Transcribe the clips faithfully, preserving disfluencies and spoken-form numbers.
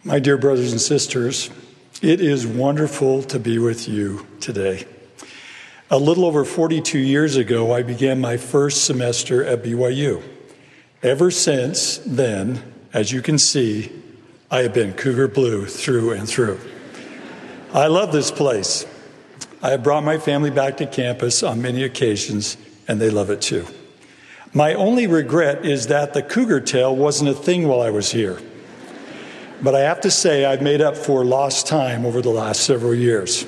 My dear brothers and sisters, it is wonderful to be with you today. A little over forty-two years ago, I began my first semester at B Y U. Ever since then, as you can see, I have been Cougar Blue through and through. I love this place. I have brought my family back to campus on many occasions, and they love it too. My only regret is that the cougar tail wasn't a thing while I was here. But I have to say I've made up for lost time over the last several years.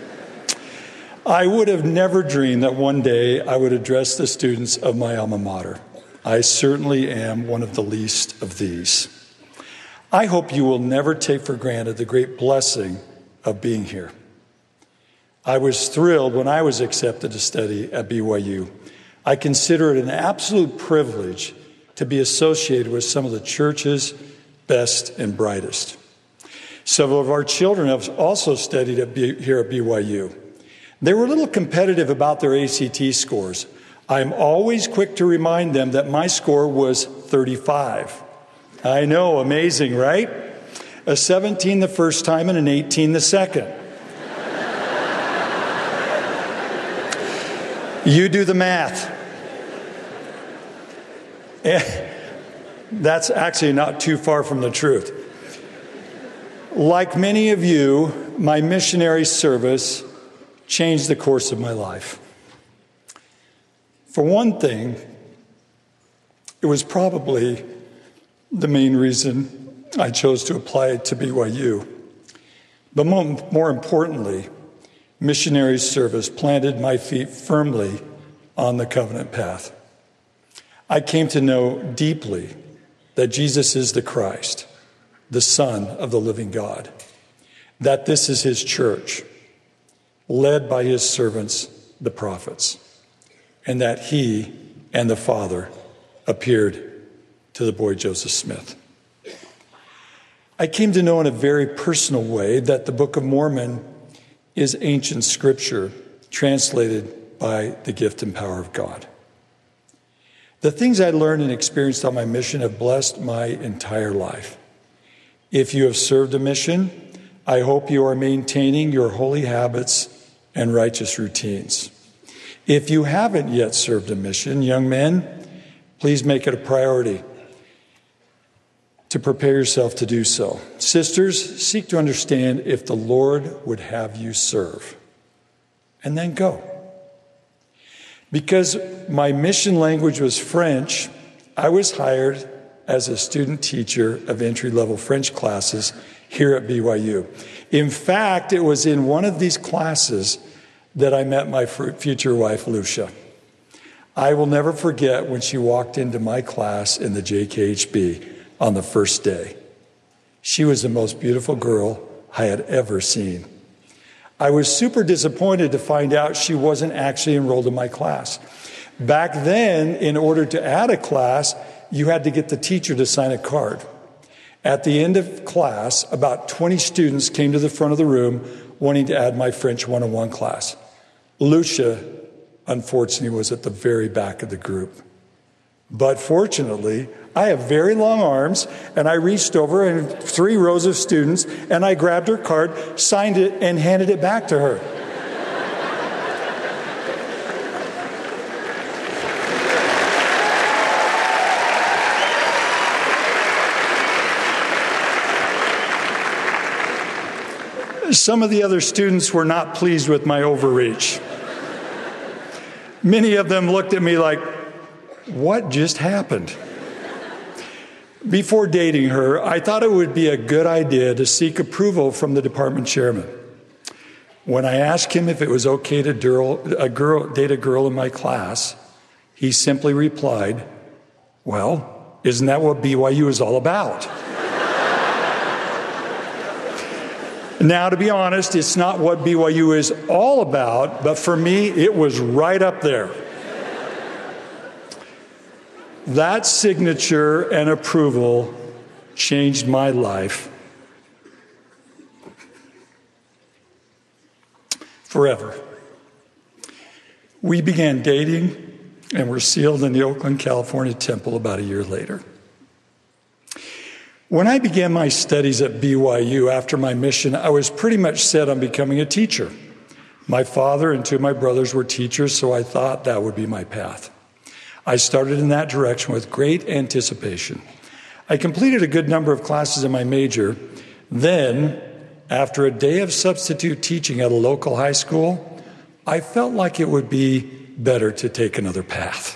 I would have never dreamed that one day I would address the students of my alma mater. I certainly am one of the least of these. I hope you will never take for granted the great blessing of being here. I was thrilled when I was accepted to study at B Y U. I consider it an absolute privilege to be associated with some of the church's best and brightest. Several of our children have also studied at B- here at B Y U. They were a little competitive about their A C T scores. I'm always quick to remind them that my score was thirty-five. I know, amazing, right? A seventeen the first time and an eighteen the second. You do the math. That's actually not too far from the truth. Like many of you, my missionary service changed the course of my life. For one thing, it was probably the main reason I chose to apply to B Y U. But more, more importantly, missionary service planted my feet firmly on the covenant path. I came to know deeply that Jesus is the Christ, the Son of the living God, that this is his church, led by his servants, the prophets, and that he and the Father appeared to the boy Joseph Smith. I came to know in a very personal way that the Book of Mormon is ancient scripture translated by the gift and power of God. The things I learned and experienced on my mission have blessed my entire life. If you have served a mission, I hope you are maintaining your holy habits and righteous routines. If you haven't yet served a mission, young men, please make it a priority to prepare yourself to do so. Sisters, seek to understand if the Lord would have you serve, and then go. Because my mission language was French, I was hired as a student teacher of entry-level French classes here at B Y U. In fact, it was in one of these classes that I met my future wife, Lucia. I will never forget when she walked into my class in the J K H B on the first day. She was the most beautiful girl I had ever seen. I was super disappointed to find out she wasn't actually enrolled in my class. Back then, in order to add a class, you had to get the teacher to sign a card. At the end of class, about twenty students came to the front of the room wanting to add my French one oh one class. Lucia, unfortunately, was at the very back of the group. But fortunately, I have very long arms, and I reached over and three rows of students, and I grabbed her card, signed it, and handed it back to her. Some of the other students were not pleased with my overreach. Many of them looked at me like, what just happened? Before dating her, I thought it would be a good idea to seek approval from the department chairman. When I asked him if it was okay to girl, a girl, date a girl in my class, he simply replied, well, isn't that what B Y U is all about? Now, to be honest, it's not what B Y U is all about, but for me, it was right up there. That signature and approval changed my life forever. We began dating and were sealed in the Oakland, California temple about a year later. When I began my studies at B Y U after my mission, I was pretty much set on becoming a teacher. My father and two of my brothers were teachers, so I thought that would be my path. I started in that direction with great anticipation. I completed a good number of classes in my major. Then, after a day of substitute teaching at a local high school, I felt like it would be better to take another path.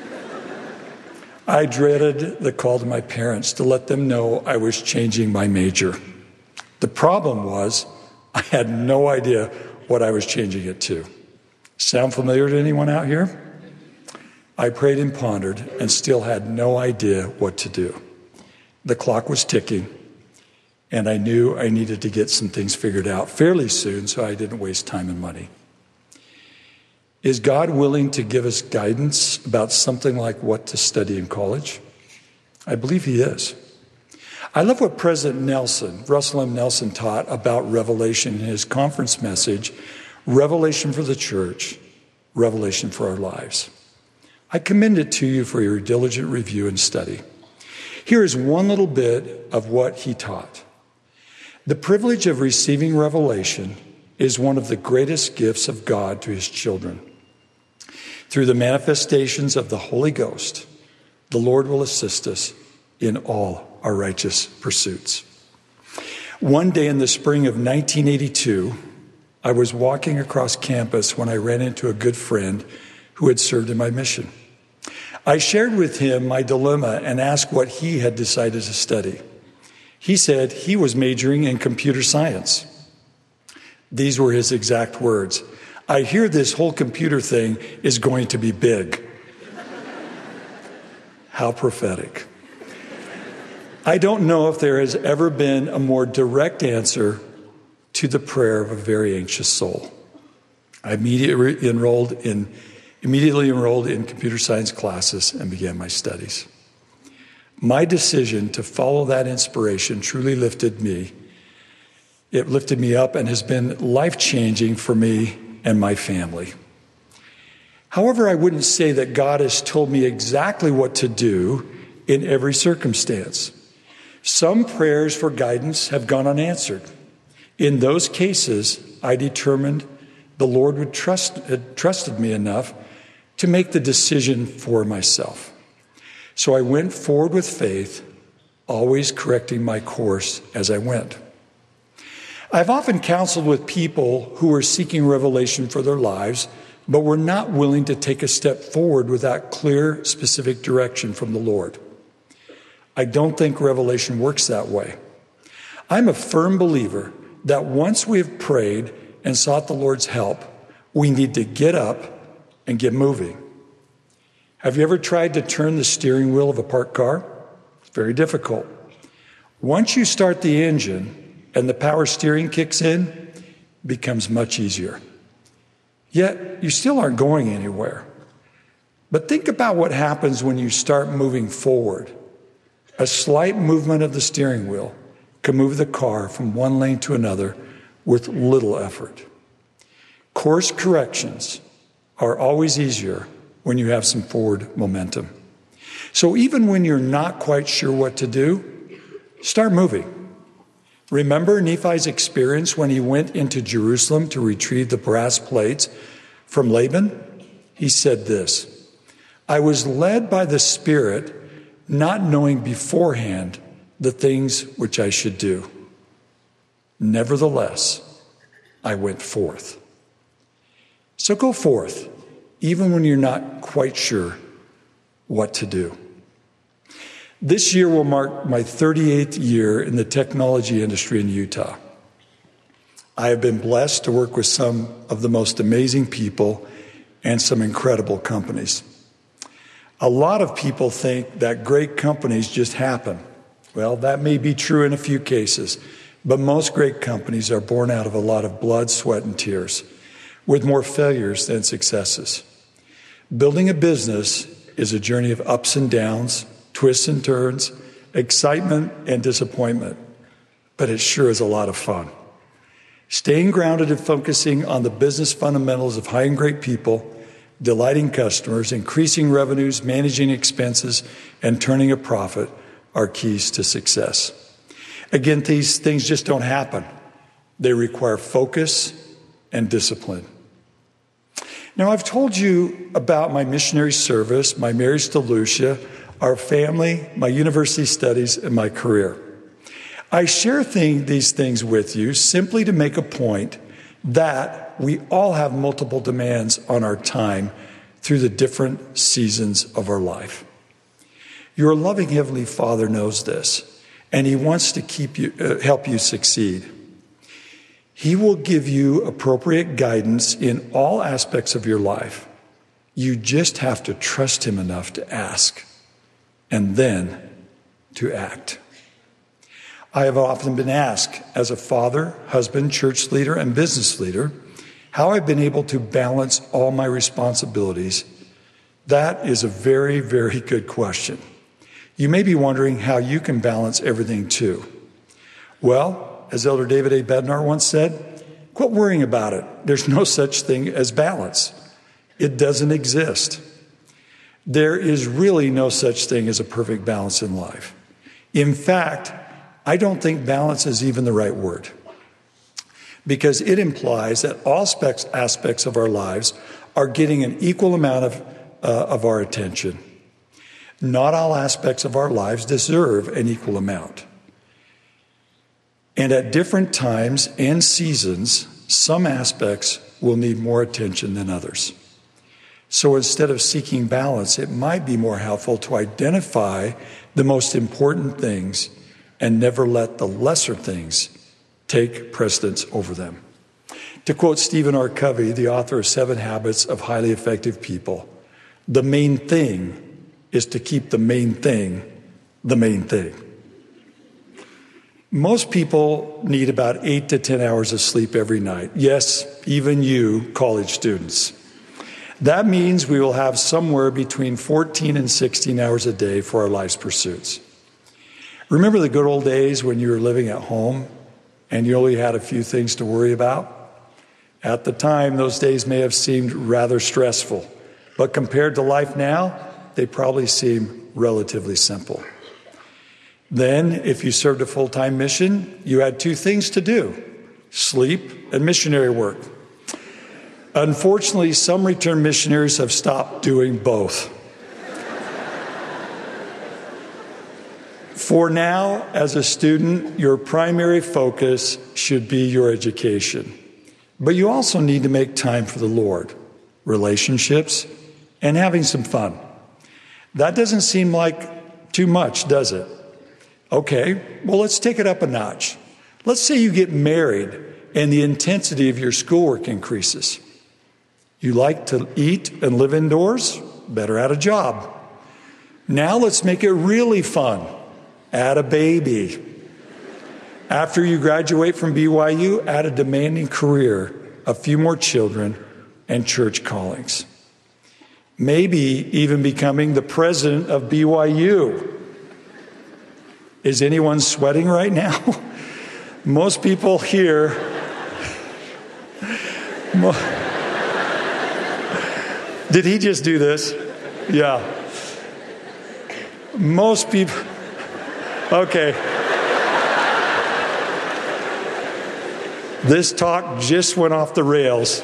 I dreaded the call to my parents to let them know I was changing my major. The problem was I had no idea what I was changing it to. Sound familiar to anyone out here? I prayed and pondered and still had no idea what to do. The clock was ticking, and I knew I needed to get some things figured out fairly soon so I didn't waste time and money. Is God willing to give us guidance about something like what to study in college? I believe he is. I love what President Nelson, Russell M. Nelson, taught about Revelation in his conference message, Revelation for the Church, Revelation for Our Lives. I commend it to you for your diligent review and study. Here is one little bit of what he taught. The privilege of receiving revelation is one of the greatest gifts of God to his children. Through the manifestations of the Holy Ghost, the Lord will assist us in all our righteous pursuits. One day in the spring of nineteen eighty-two, I was walking across campus when I ran into a good friend who had served in my mission. I shared with him my dilemma and asked what he had decided to study. He said he was majoring in computer science. These were his exact words. I hear this whole computer thing is going to be big. How prophetic. I don't know if there has ever been a more direct answer to the prayer of a very anxious soul. I immediately enrolled in, immediately enrolled in computer science classes and began my studies. My decision to follow that inspiration truly lifted me. It lifted me up and has been life-changing for me and my family. However, I wouldn't say that God has told me exactly what to do in every circumstance. Some prayers for guidance have gone unanswered. In those cases, I determined the Lord would trust, had trusted me enough to make the decision for myself. So I went forward with faith, always correcting my course as I went. I've often counseled with people who were seeking revelation for their lives, but were not willing to take a step forward without clear, specific direction from the Lord. I don't think revelation works that way. I'm a firm believer that once we have prayed and sought the Lord's help, we need to get up and get moving. Have you ever tried to turn the steering wheel of a parked car? It's very difficult. Once you start the engine and the power steering kicks in, it becomes much easier. Yet, you still aren't going anywhere. But think about what happens when you start moving forward. A slight movement of the steering wheel can move the car from one lane to another with little effort. Course corrections are always easier when you have some forward momentum. So even when you're not quite sure what to do, start moving. Remember Nephi's experience when he went into Jerusalem to retrieve the brass plates from Laban? He said this, I was led by the Spirit, not knowing beforehand the things which I should do. Nevertheless, I went forth. So go forth, even when you're not quite sure what to do. This year will mark my thirty-eighth year in the technology industry in Utah. I have been blessed to work with some of the most amazing people and some incredible companies. A lot of people think that great companies just happen. Well, that may be true in a few cases, but most great companies are born out of a lot of blood, sweat, and tears, with more failures than successes. Building a business is a journey of ups and downs, twists and turns, excitement and disappointment, but it sure is a lot of fun. Staying grounded and focusing on the business fundamentals of hiring great people, delighting customers, increasing revenues, managing expenses, and turning a profit are keys to success. Again, these things just don't happen. They require focus and discipline. Now, I've told you about my missionary service, my marriage to Lucia, our family, my university studies, and my career. I share thing, these things with you simply to make a point that we all have multiple demands on our time through the different seasons of our life. Your loving Heavenly Father knows this, and He wants to keep you, uh, help you succeed. He will give you appropriate guidance in all aspects of your life. You just have to trust Him enough to ask and then to act. I have often been asked, as a father, husband, church leader, and business leader, how I've been able to balance all my responsibilities. That is a very, very good question. You may be wondering how you can balance everything too. Well, as Elder David A. Bednar once said, quit worrying about it. There's no such thing as balance. It doesn't exist. There is really no such thing as a perfect balance in life. In fact, I don't think balance is even the right word, because it implies that all aspects, aspects of our lives are getting an equal amount of, uh, of our attention. Not all aspects of our lives deserve an equal amount. And at different times and seasons, some aspects will need more attention than others. So instead of seeking balance, it might be more helpful to identify the most important things and never let the lesser things take precedence over them. To quote Stephen R. Covey, the author of Seven Habits of Highly Effective People, the main thing is to keep the main thing the main thing. Most people need about eight to ten hours of sleep every night. Yes, even you, college students. That means we will have somewhere between fourteen and sixteen hours a day for our life's pursuits. Remember the good old days when you were living at home and you only had a few things to worry about? At the time, those days may have seemed rather stressful, but compared to life now, they probably seem relatively simple. Then, if you served a full-time mission, you had two things to do: sleep and missionary work. Unfortunately, some returned missionaries have stopped doing both. For now, as a student, your primary focus should be your education. But you also need to make time for the Lord, relationships, and having some fun. That doesn't seem like too much, does it? Okay, well, let's take it up a notch. Let's say you get married and the intensity of your schoolwork increases. You like to eat and live indoors? Better add a job. Now let's make it really fun. Add a baby. After you graduate from B Y U, add a demanding career, a few more children, and church callings. Maybe even becoming the president of B Y U. Is anyone sweating right now? Most people here, did he just do this? Yeah. Most people, okay. This talk just went off the rails.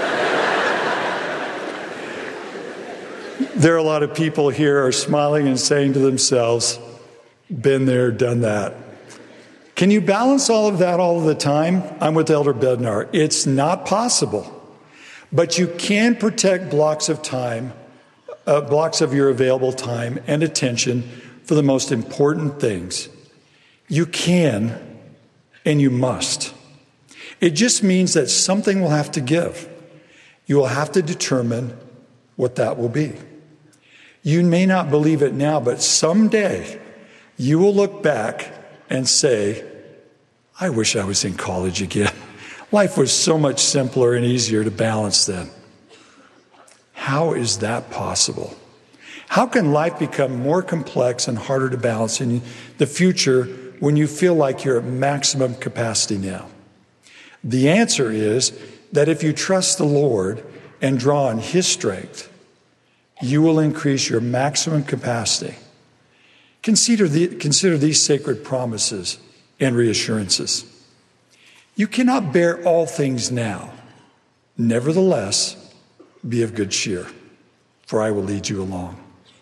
There are a lot of people here are smiling and saying to themselves, been there, done that. Can you balance all of that all of the time? I'm with Elder Bednar. It's not possible. But you can protect blocks of time, uh, blocks of your available time and attention for the most important things. You can and you must. It just means that something will have to give. You will have to determine what that will be. You may not believe it now, but someday you will look back and say, I wish I was in college again. Life was so much simpler and easier to balance then. How is that possible? How can life become more complex and harder to balance in the future when you feel like you're at maximum capacity now? The answer is that if you trust the Lord and draw on His strength, you will increase your maximum capacity. Consider, the, consider these sacred promises and reassurances. You cannot bear all things now. Nevertheless, be of good cheer, for I will lead you along.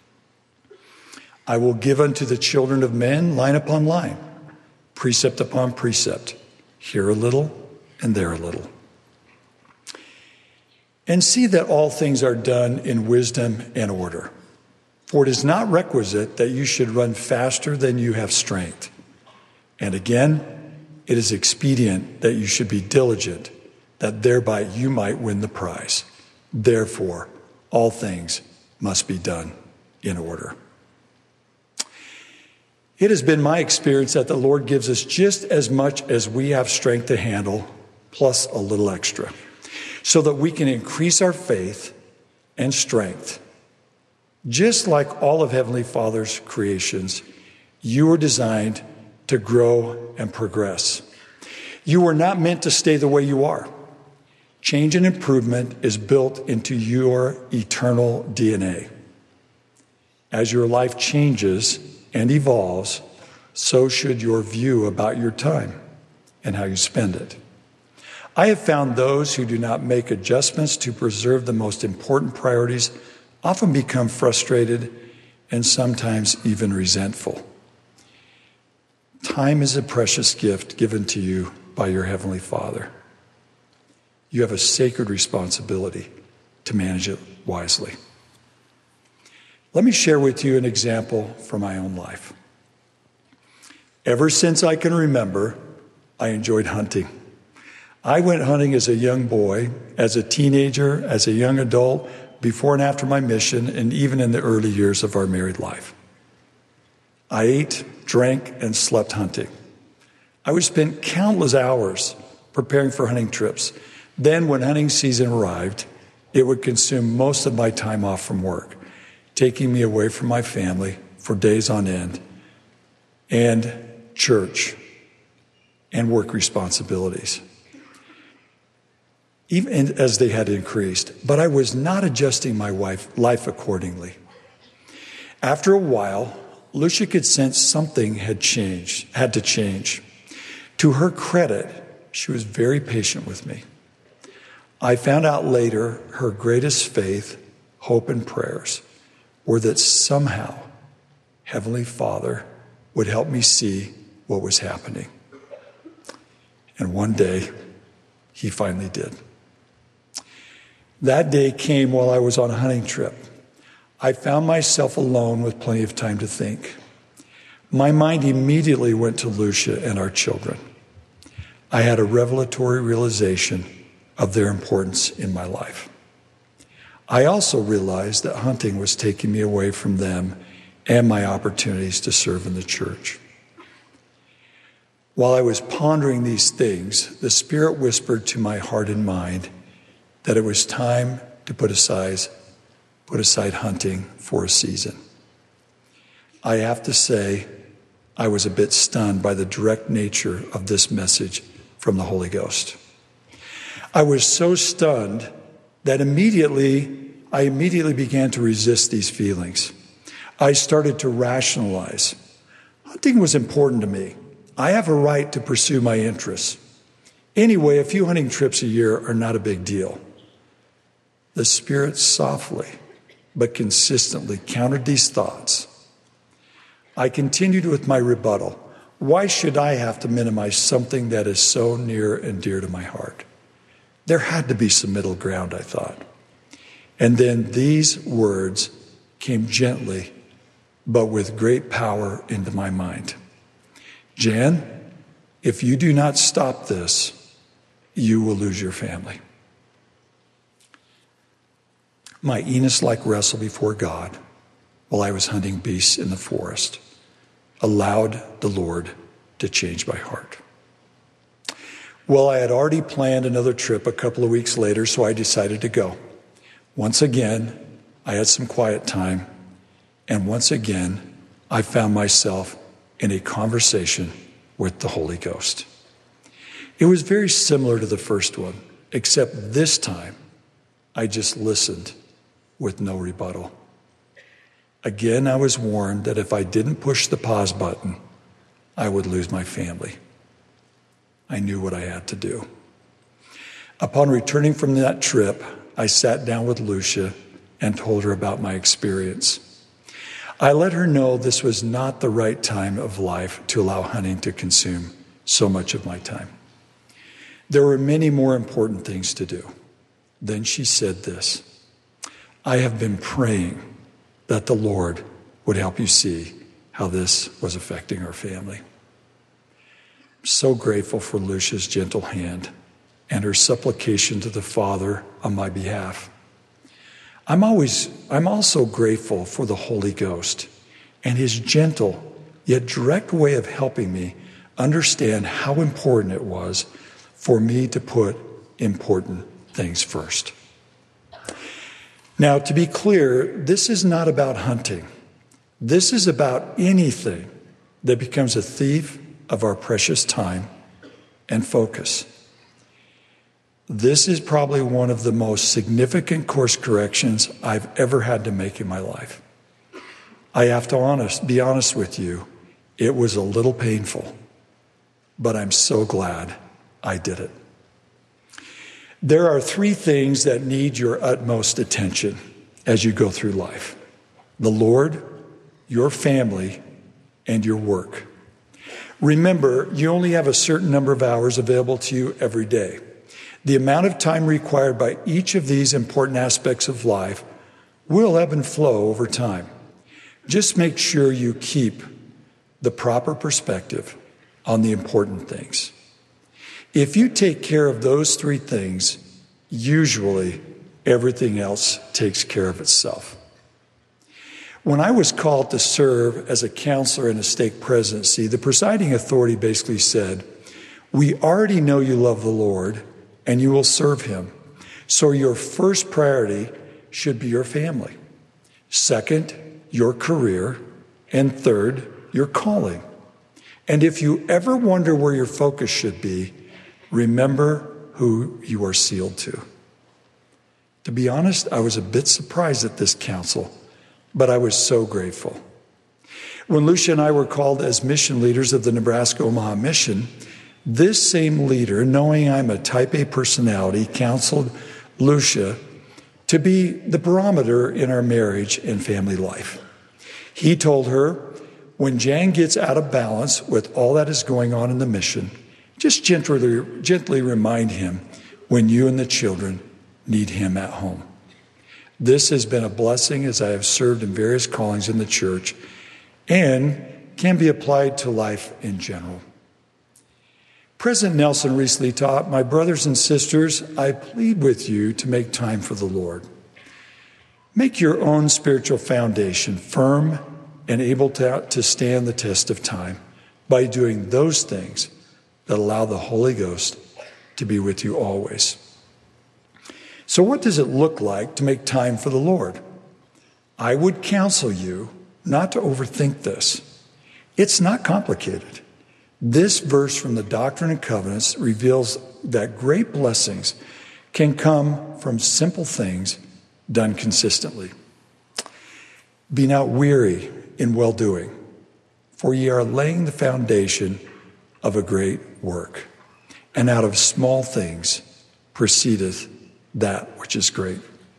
I will give unto the children of men line upon line, precept upon precept, here a little and there a little. And see that all things are done in wisdom and order. For it is not requisite that you should run faster than you have strength. And again, it is expedient that you should be diligent, that thereby you might win the prize. Therefore, all things must be done in order. It has been my experience that the Lord gives us just as much as we have strength to handle, plus a little extra, so that we can increase our faith and strength. Just like all of Heavenly Father's creations, you were designed to grow and progress. You were not meant to stay the way you are. Change and improvement is built into your eternal D N A. As your life changes and evolves, so should your view about your time and how you spend it. I have found those who do not make adjustments to preserve the most important priorities often become frustrated and sometimes even resentful. Time is a precious gift given to you by your Heavenly Father. You have a sacred responsibility to manage it wisely. Let me share with you an example from my own life. Ever since I can remember, I enjoyed hunting. I went hunting as a young boy, as a teenager, as a young adult, before and after my mission, and even in the early years of our married life. I ate, drank, and slept hunting. I would spend countless hours preparing for hunting trips. Then, when hunting season arrived, it would consume most of my time off from work, taking me away from my family for days on end, and church and work responsibilities, even as they had increased. But I was not adjusting my life accordingly. After a while, Lucia could sense something had changed, had to change. To her credit, she was very patient with me. I found out later her greatest faith, hope, and prayers were that somehow Heavenly Father would help me see what was happening. And one day, he finally did. That day came while I was on a hunting trip. I found myself alone with plenty of time to think. My mind immediately went to Lucia and our children. I had a revelatory realization of their importance in my life. I also realized that hunting was taking me away from them and my opportunities to serve in the church. While I was pondering these things, the Spirit whispered to my heart and mind that it was time to put aside, put aside hunting for a season. I have to say, I was a bit stunned by the direct nature of this message from the Holy Ghost. I was so stunned that immediately, I immediately began to resist these feelings. I started to rationalize. Hunting was important to me. I have a right to pursue my interests. Anyway, a few hunting trips a year are not a big deal. The Spirit softly but consistently countered these thoughts. I continued with my rebuttal. Why should I have to minimize something that is so near and dear to my heart? There had to be some middle ground, I thought. And then these words came gently, but with great power into my mind. Jan, if you do not stop this, you will lose your family. My Enos-like wrestle before God while I was hunting beasts in the forest allowed the Lord to change my heart. Well, I had already planned another trip a couple of weeks later, so I decided to go. Once again, I had some quiet time, and once again, I found myself in a conversation with the Holy Ghost. It was very similar to the first one, except this time, I just listened with no rebuttal. Again, I was warned that if I didn't push the pause button, I would lose my family. I knew what I had to do. Upon returning from that trip, I sat down with Lucia and told her about my experience. I let her know this was not the right time of life to allow hunting to consume so much of my time. There were many more important things to do. Then she said this: I have been praying that the Lord would help you see how this was affecting our family. I'm so grateful for Lucia's gentle hand and her supplication to the Father on my behalf. I'm always, I'm also grateful for the Holy Ghost and his gentle yet direct way of helping me understand how important it was for me to put important things first. Now, to be clear, this is not about hunting. This is about anything that becomes a thief of our precious time and focus. This is probably one of the most significant course corrections I've ever had to make in my life. I have to honest, be honest with you, it was a little painful, but I'm so glad I did it. There are three things that need your utmost attention as you go through life: the Lord, your family, and your work. Remember, you only have a certain number of hours available to you every day. The amount of time required by each of these important aspects of life will ebb and flow over time. Just make sure you keep the proper perspective on the important things. If you take care of those three things, usually everything else takes care of itself. When I was called to serve as a counselor in a stake presidency, the presiding authority basically said, "We already know you love the Lord and you will serve him. So your first priority should be your family. Second, your career. And third, your calling. And if you ever wonder where your focus should be, remember who you are sealed to." To be honest, I was a bit surprised at this counsel, but I was so grateful. When Lucia and I were called as mission leaders of the Nebraska Omaha Mission, this same leader, knowing I'm a type A personality, counseled Lucia to be the barometer in our marriage and family life. He told her, when Jan gets out of balance with all that is going on in the mission, just gently, gently remind him when you and the children need him at home. This has been a blessing as I have served in various callings in the church and can be applied to life in general. President Nelson recently taught, "My brothers and sisters, I plead with you to make time for the Lord. Make your own spiritual foundation firm and able to, to stand the test of time by doing those things that allow the Holy Ghost to be with you always." So what does it look like to make time for the Lord? I would counsel you not to overthink this. It's not complicated. This verse from the Doctrine and Covenants reveals that great blessings can come from simple things done consistently. Be not weary in well-doing, for ye are laying the foundation of a great work. And out of small things proceedeth that which is great.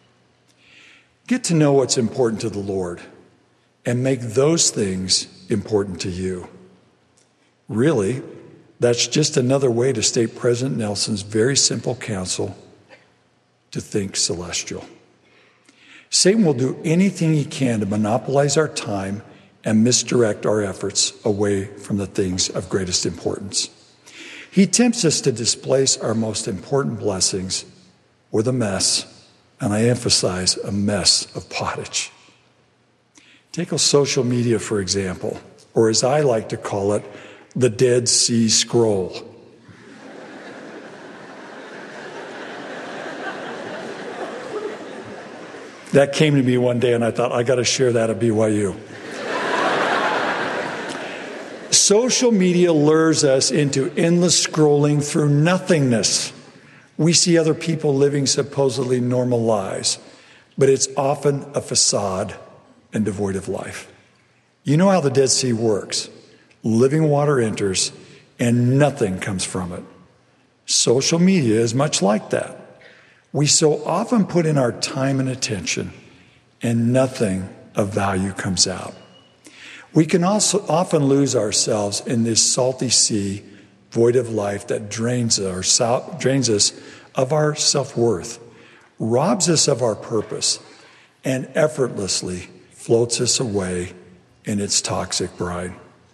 Get to know what's important to the Lord and make those things important to you. Really, that's just another way to state President Nelson's very simple counsel to think celestial. Satan will do anything he can to monopolize our time and misdirect our efforts away from the things of greatest importance. He tempts us to displace our most important blessings with a mess, and I emphasize a mess of pottage. Take a social media, for example, or as I like to call it, the Dead Sea Scroll. That came to me one day, and I thought, I got to share that at B Y U. Social media lures us into endless scrolling through nothingness. We see other people living supposedly normal lives, but it's often a facade and devoid of life. You know how the Dead Sea works. Living water enters, and nothing comes from it. Social media is much like that. We so often put in our time and attention, and nothing of value comes out. We can also often lose ourselves in this salty sea, void of life that drains, our, drains us of our self-worth, robs us of our purpose, and effortlessly floats us away in its toxic bride.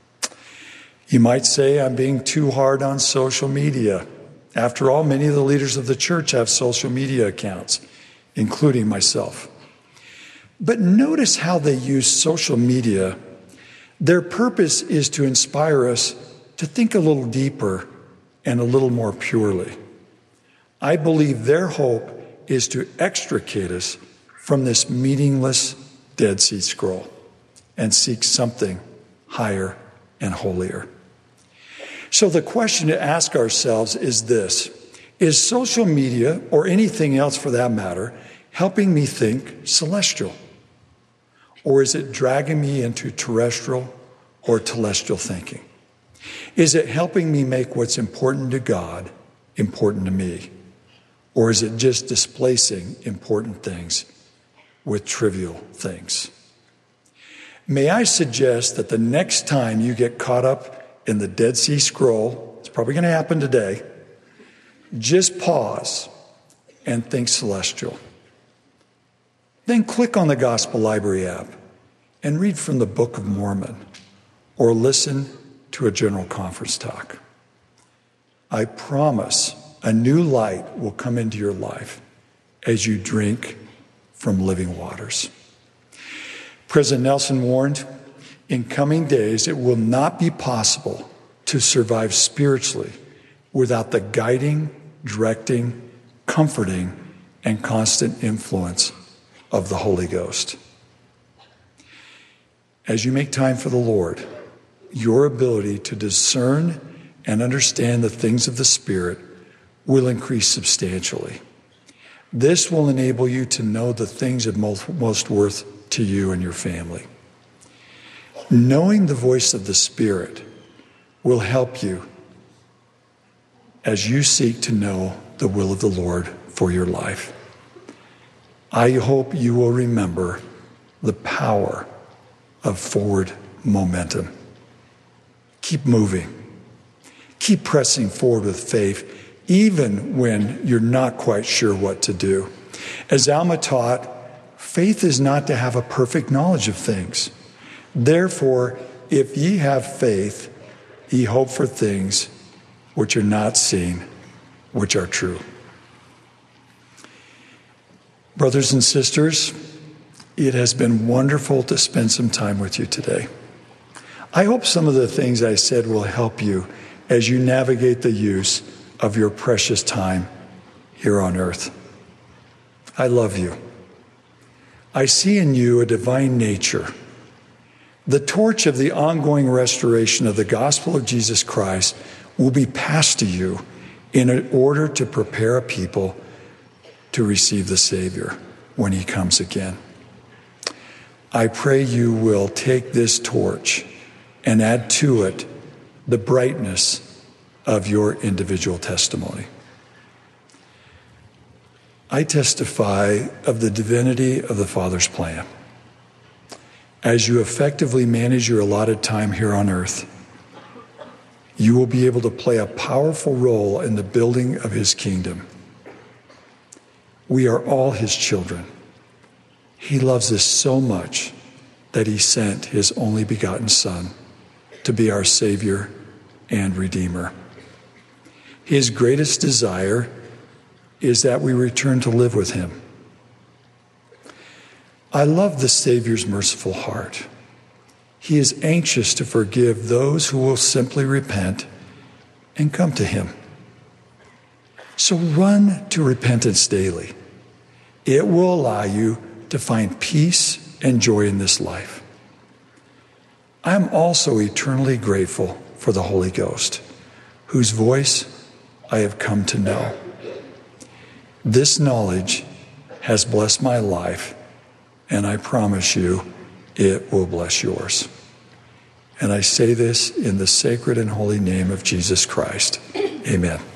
You might say I'm being too hard on social media. After all, many of the leaders of the church have social media accounts, including myself. But notice how they use social media. Their purpose is to inspire us to think a little deeper and a little more purely. I believe their hope is to extricate us from this meaningless Dead Sea Scroll and seek something higher and holier. So the question to ask ourselves is this: is social media, or anything else for that matter, helping me think celestial? Or is it dragging me into terrestrial or telestial thinking? Is it helping me make what's important to God important to me? Or is it just displacing important things with trivial things? May I suggest that the next time you get caught up in the Dead Sea Scroll, it's probably going to happen today, just pause and think celestial. Then click on the Gospel Library app and read from the Book of Mormon or listen to a general conference talk. I promise a new light will come into your life as you drink from living waters. President Nelson warned, in coming days, it will not be possible to survive spiritually without the guiding, directing, comforting, and constant influence of the Holy Ghost. As you make time for the Lord, your ability to discern and understand the things of the Spirit will increase substantially. This will enable you to know the things of most, most worth to you and your family. Knowing the voice of the Spirit will help you as you seek to know the will of the Lord for your life. I hope you will remember the power of forward momentum. Keep moving. Keep pressing forward with faith, even when you're not quite sure what to do. As Alma taught, faith is not to have a perfect knowledge of things. Therefore, if ye have faith, ye hope for things which are not seen, which are true. Brothers and sisters, it has been wonderful to spend some time with you today. I hope some of the things I said will help you as you navigate the use of your precious time here on earth. I love you. I see in you a divine nature. The torch of the ongoing restoration of the gospel of Jesus Christ will be passed to you in order to prepare a people to receive the Savior when he comes again. I pray you will take this torch and add to it the brightness of your individual testimony. I testify of the divinity of the Father's plan. As you effectively manage your allotted time here on earth, you will be able to play a powerful role in the building of his kingdom. We are all his children. He loves us so much that he sent his only begotten Son to be our Savior and Redeemer. His greatest desire is that we return to live with him. I love the Savior's merciful heart. He is anxious to forgive those who will simply repent and come to him. So run to repentance daily. It will allow you to find peace and joy in this life. I am also eternally grateful for the Holy Ghost, whose voice I have come to know. This knowledge has blessed my life, and I promise you it will bless yours. And I say this in the sacred and holy name of Jesus Christ. Amen.